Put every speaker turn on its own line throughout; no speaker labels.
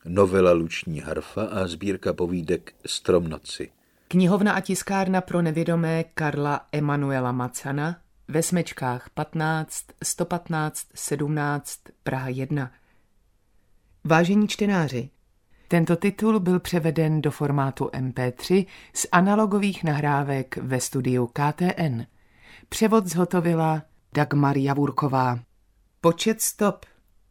novela Luční harfa a sbírka povídek Strom noci.
Knihovna a tiskárna pro nevědomé Karla Emanuela Macana ve Smečkách 15 115 17 Praha 1. Vážení čtenáři, tento titul byl převeden do formátu MP3 z analogových nahrávek ve studiu KTN. Převod zhotovila Dagmar Javurková. Počet stop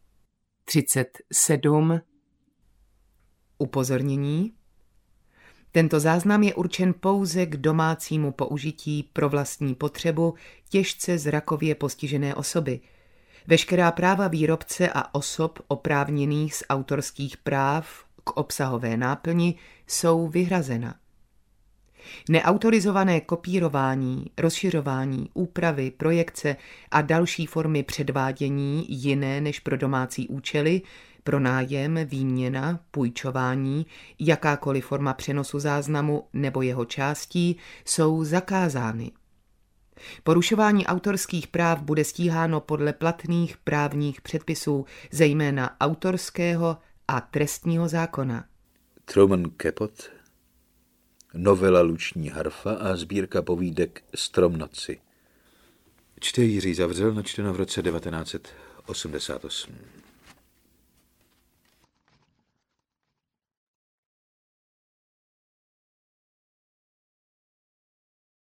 37. Upozornění. Tento záznam je určen pouze k domácímu použití pro vlastní potřebu těžce zrakově postižené osoby. Veškerá práva výrobce a osob oprávněných z autorských práv k obsahové náplni jsou vyhrazena. Neautorizované kopírování, rozšiřování, úpravy, projekce a další formy předvádění jiné než pro domácí účely, pronájem, výměna, půjčování, jakákoliv forma přenosu záznamu nebo jeho částí jsou zakázány. Porušování autorských práv bude stíháno podle platných právních předpisů, zejména autorského a trestního zákona.
Truman Capote, novela Luční harfa a sbírka povídek Strom noci. Čte Jiří Zavřel, načteno v roce 1988.